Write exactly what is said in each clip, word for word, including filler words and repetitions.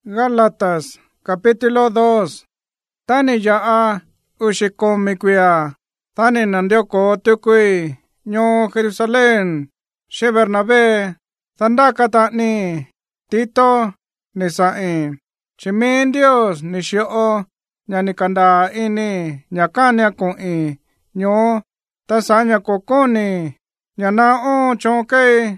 Gálatas, capítulo dos. Tani yaa ushikomi kuya. Tani nandioko tukui. Nyo Jerusalén. She Bernabé. Tandaka tani. Tito. Nisain. Chimin Dios nishio. Nyanikanda ini. Nyakanya koi. Nyo. Tasanya kokoni. Nyanao chonke.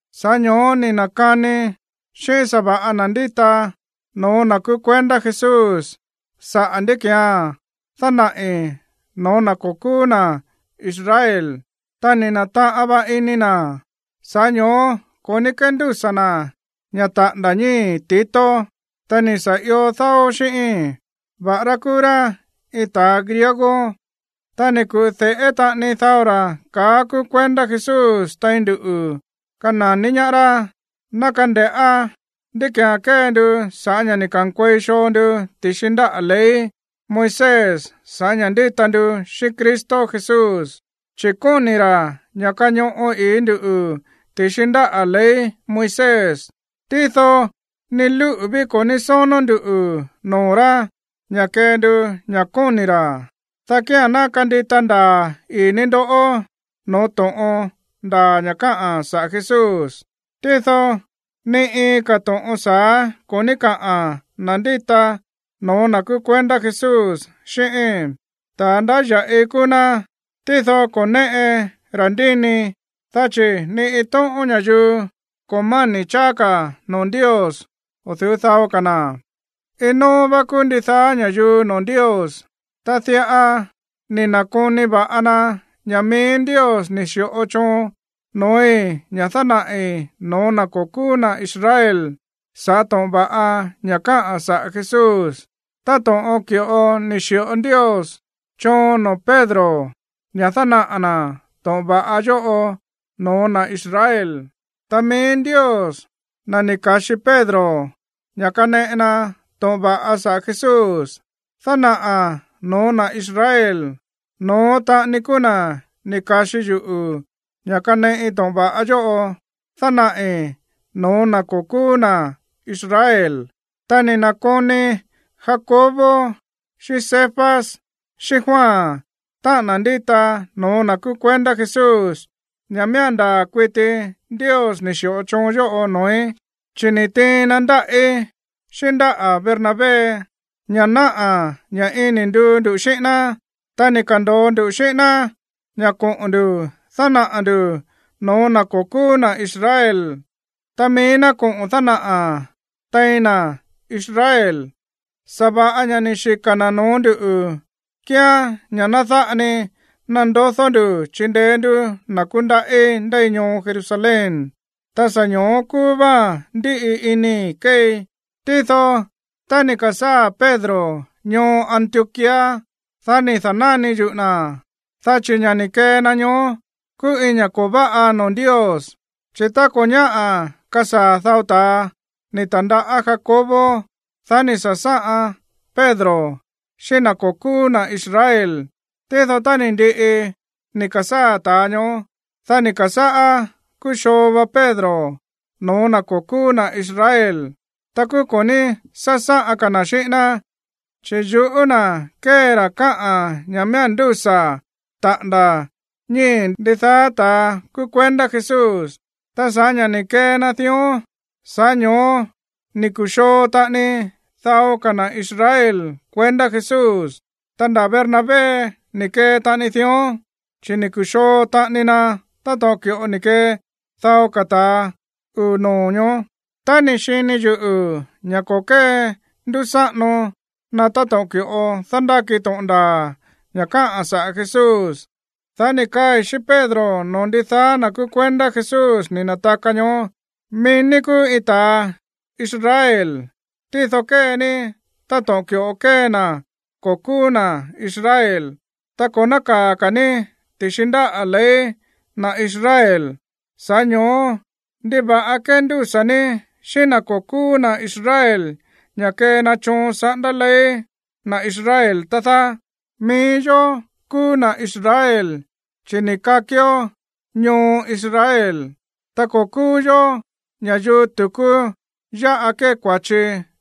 Sanyo ni nakani. She saba anandita. No nakukwenda Jesus. Sa andikia. Thanae. No nakukuna. Israel. Tani nata aba inina. Sanyo. Konikendu sana. Nyata danyi Tito. Tani sa iyo thao shii. Barakura. Ita griego. Tani kuthe eta ni thaura. Kakukwenda Jesus. Taindu. Kana ninyara. Nakandea. Dikia kendu. Sanya nikankwe shondu. Tishinda alei. Moises. Sanya nditandu. Shi Kristo Jesus. Chikunira. Nyakanyo o indu. Tishinda alei. Moises. Titho. Nilu ubiko nisonondu. Nora. Nyakendu. Nyakunira. Takia nakanditanda. Inindo o. Noto o. Da nyakaa sa Jesus. Titho. Ni i kato sa konika nandita no nakukwenda Jesus shii. Tanda ya ikuna. Titho kone e randini. Tachi ni ito onyayu. Komani chaka non Dios. Othiuthao kana. Ino bakunditha nyayu non Dios. Tathia a. Ni nakuni ba ana. Nyamin Dios nisyo ocho. Noe nyathanae no nakokuna Israel. Satong ba a nyaka sa Jesus. Tatong okyo o nisyo Dios. Chon no Pedro. Nyathana ana. Tong ba ajo o no na Israel. Tamin Dios. Na nikashi Pedro. Nyakane na tong ba a sa Jesus. Thana a no na Israel. No ta nikuna nikashi juu. Nyakane itong ba ajo o. Thanae. No nakokuna Israel. Tani nakoni Jacobo. Si Cephas. Si Juan. Ta nandita no nakukwenda Jesus. Nyamianda kwiti Dios nisyo chonjo o noe. Chiniti nandae. Shinda a Bernabé. Nyanaa. Nyaini ndu ndu shina. Tani kando ndu shina. Nyakon ndu. Thana andu. No nakokuna Israel. Tamina kung thana a. Taina. Israel. Saba anya nishikana nondu u. Kia nyanatha ane. Nandothondu. Chindendu. Nakunda e. Ndainyo Jerusalén. Tasanyo kuba. Di ini kei. Titho. Tani kasa Pedro. Nyo Antioquia. Thani thanani juna. Thachi nyanike na nyo. Ku inya koba a non Dios. Chita konya a. Kasa thauta. Ni tanda a Jacobo. Thani sasa a. Pedro. Shina koku na Israel. Titho tani ndi e. Ni kasa ta nyo. Thani kasa a. Kushoba Pedro. No na koku na Israel. Taku koni sasa a kanashina. Chiju una. Kera ka a. Nyamiandusa. Tanda. Nyin ditha ta kukwenda Jesus. Ta sanya ni ke nathio. Sanyo ni kusho ta ni thao kana Israel. Kwenda Jesus. Tanda Bernabé ni ke ta ni thio. Chini kusho ta ni na. Ta tokyo ni ke thao kata unonyo. Ta ni shini ju u. Nyakoke ndusa no. Na ta tokyo thanda kitonda. Nyaka asa Jesus. Thani kai si Pedro nonditha nakukwenda Jesus ni natakanyo. Miniku ita Israel. Tithoke ni tatokyo oke na kokuna Israel. Takonaka kani tishinda alei na Israel. Sanyo diba akendu sani shina kokuna Israel. Nyake na chon sandalei na Israel tatha. Mijo kuna Israel. Chinikakyo nyo Israel. Takokuyo nyayu tuku ya ake kwachi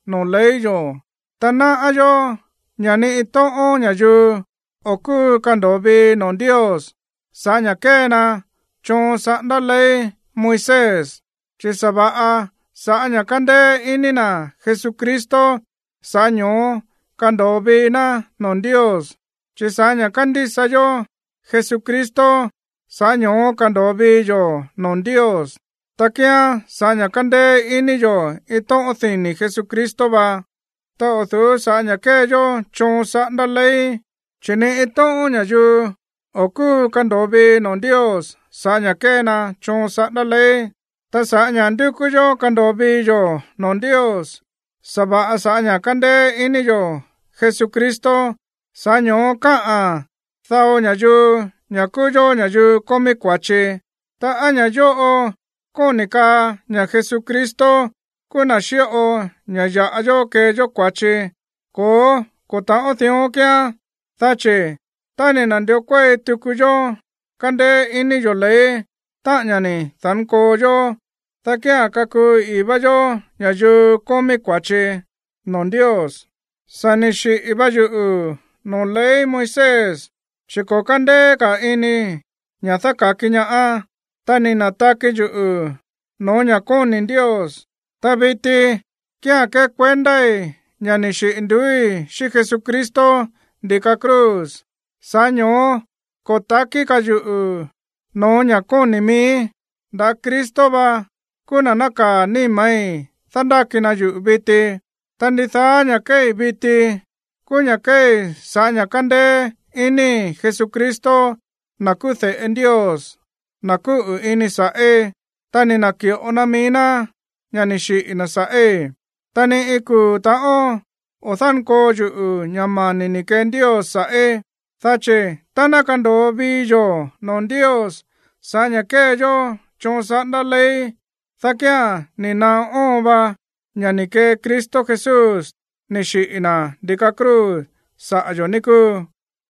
no lấy yo ta na ayo nhà ni to o nhà ju o ku kan do bi non Dios sa nhà ke na cho sa da lấy Moises che sa ba a sa nhà kan de inina Jesucristo sa nyo kan do bi na non Dios che sa nhà kan di sa yo Jesucristo sa nyo kan do bi yo non Dios ta kia sa nhà kan de ini yo ito o thin ni Jesucristo ba ta o thu sa nhà ke yo cho sa da lấy che ne ito nhà ju o ku kan do bi non Dios sa nhà ke na cho sa da lấy ta sa nhà du ku yo kan do bi yo non Dios sa ba sa nhà kan de ini yo Jesucristo sa nyo ka a thao nhà ju nhà ku yo nhà ju ko mi kwa che ta a nhà yo o ko ni ka nhà Jesucristo ku na shi o nhà ya yo ke yo kwa che ko ko ta o thio kya ta che ta ne nan dio kwe tu ku yo kan de ini yo le ta nhà ni tan ko yo ta kya ka ku i ba yo nhà ju ko mi kwa che non Dios sa ni shi i ba ju u no le Moises che ko kan de ka ini nhà ta ka ki nhà a ta ni na ta ke ju u no nhà con ni Dios ta biti kya ke kwendai nhà ni shi ndui shi Jesucristo de ka cruz sa nyo ko ta ki ka ju u no nhà con ni mi da Cristo ba kuna na ka ni mai thanda ki na ju biti tan di tha nhà ke biti ku nhà ke sa nhà kan de ini Jesucristo na ku the en Dios na ku u ini sa e tani na ki ona mina nhà ni shi ina sa e tani iku ta o o than ko ju u nhà ma ni ni ken Dios sa e ta che tana kan do bi yo non Dios sa nhà ke yo cho sa da le ta kya ni na o ba nhà ni ke Cristo Jesús ni shi ina de ka cruz sa yo ni ku